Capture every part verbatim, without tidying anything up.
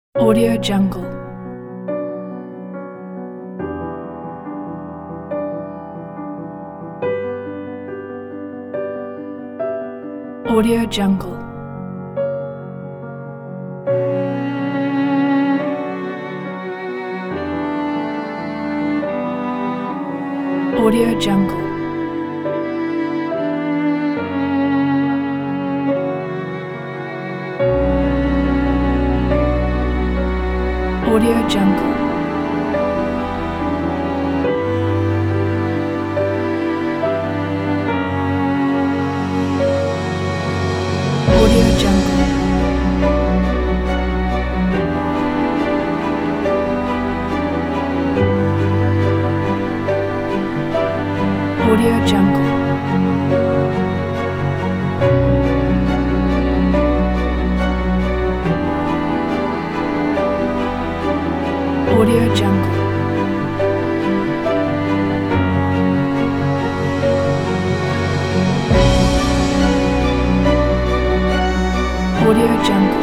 Audio Jungle. Audio Jungle. Audio Jungle. Audio Jungle. Audio Jungle. Audio Jungle. Audio Jungle. Audio Jungle.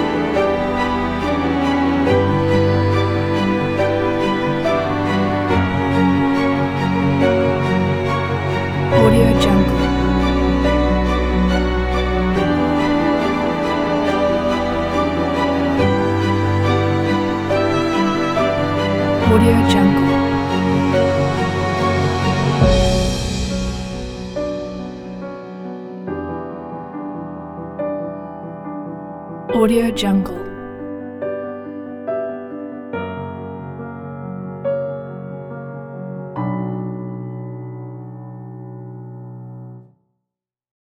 Audio Jungle. Audio Jungle. Audio Jungle.